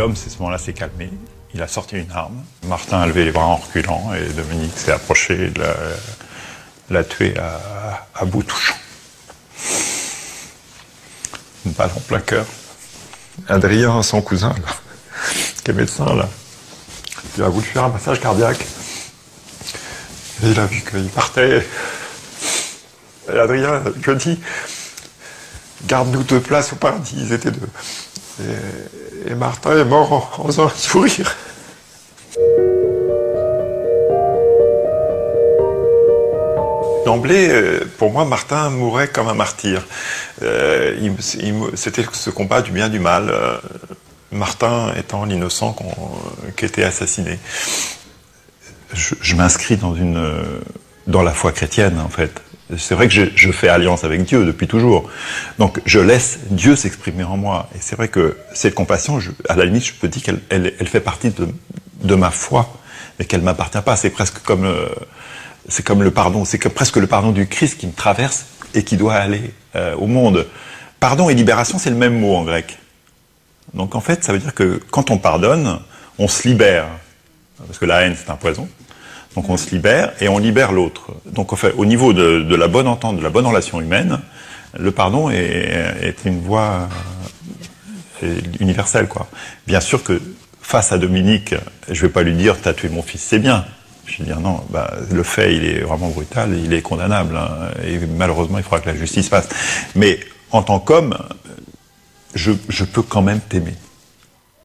l'homme, à ce moment-là, s'est calmé. Il a sorti une arme. Martin a levé les bras en reculant et Dominique s'est approché et l'a tué à bout touchant. Une balle en plein cœur. Adrien, son cousin, là, qui est médecin, là, il a voulu faire un massage cardiaque. Et il a vu qu'il partait. Et Adrien lui a dit, garde-nous 2 places au paradis, ils étaient 2. Et Martin est mort en faisant un sourire. D'emblée, pour moi, Martin mourait comme un martyr. C'était ce combat du bien du mal. Martin étant l'innocent qui était assassiné. Je m'inscris dans la foi chrétienne, en fait. C'est vrai que je fais alliance avec Dieu depuis toujours. Donc je laisse Dieu s'exprimer en moi. Et c'est vrai que cette compassion, à la limite, je peux dire qu'elle fait partie de ma foi, mais qu'elle ne m'appartient pas. C'est presque comme le pardon. C'est presque le pardon du Christ qui me traverse et qui doit aller au monde. Pardon et libération, c'est le même mot en grec. Donc en fait, ça veut dire que quand on pardonne, on se libère. Parce que la haine, c'est un poison. Donc on se libère et on libère l'autre. Donc en fait, au niveau de la bonne entente, de la bonne relation humaine, le pardon est une voie universelle, quoi. Bien sûr que face à Dominique, je vais pas lui dire t'as tué mon fils, c'est bien. Je vais dire non, le fait il est vraiment brutal, il est condamnable, hein, et malheureusement il faudra que la justice fasse. Mais en tant qu'homme, je peux quand même t'aimer.